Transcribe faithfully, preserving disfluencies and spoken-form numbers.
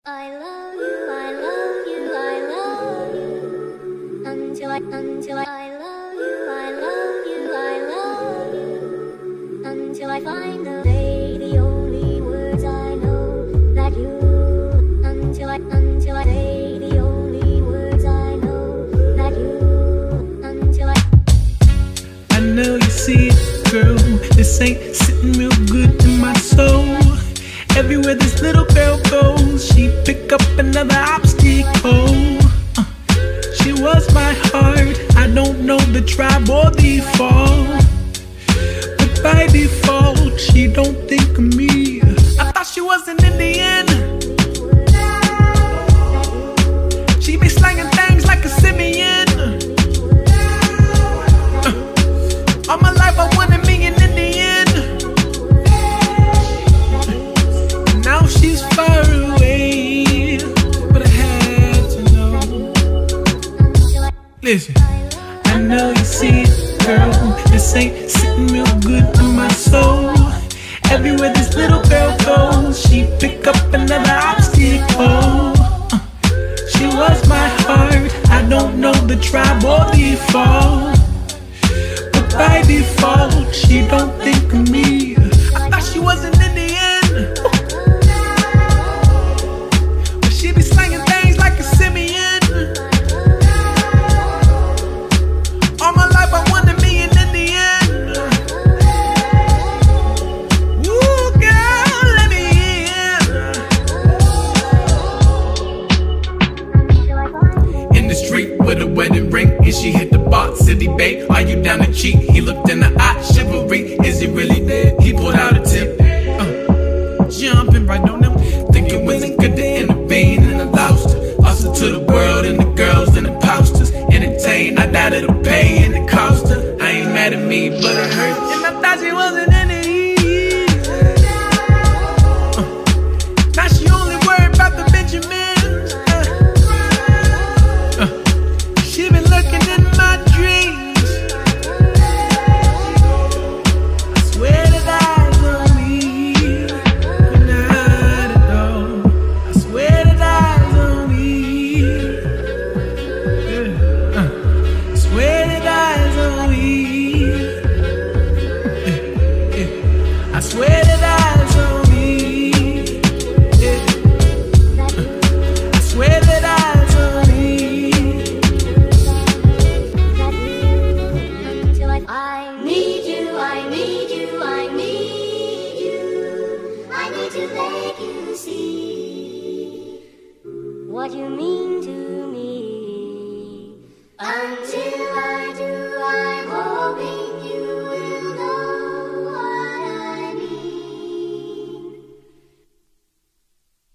I love you, I love you, I love you. Until I, until I, I love you, I love you, I love you. Until I find the day, the only words I know that you. Until I, until I say the only words I know that you. Until I. I know you see it, girl. This ain't sitting real good in my soul. Everywhere this little girl goes, she pick up another obstacle. uh, She was my heart, I don't know the tribe or the fall, but by default, she don't think of me. I thought she was an Indian. She be slanging things like a simian. uh, All my life I wanted me an Indian. Now she's far away, but I had to know. Listen, I know you see it, girl. This ain't sitting real good in my soul. Everywhere this little girl goes, she pick up another obstacle. uh, She was my heart, I don't know the tribe or the fall, but by default, she don't think of me. I thought she was an Indian. She be slanging things like a simian. All my life I wanted me an Indian. Ooh, girl, let me in. In the street with a wedding ring, and she hit the bar, city babe, are you down to cheat? He looked in the eye, chivalry, is he really dead? He pulled out a tip, uh, jumping right on them, thinking was it good to intervene, and I lost her. Lost her to the world and the girls and the posters. Entertained, I doubt it'll pay and it cost her. I ain't mad at me, but it hurt. And I thought she wasn't in it. uh, Now she only worried about the Benjamins. uh, uh, She been lurking in my dreams. I swear that eyes on me. Good night, adore. I swear that eyes on me. Yeah. Uh. I swear that eyes on me. Yeah. Yeah. I swear that eyes on me. Yeah. Uh. I swear that eyes on me. Until I, I need you, I need you, I need you. I need to make you see what you mean.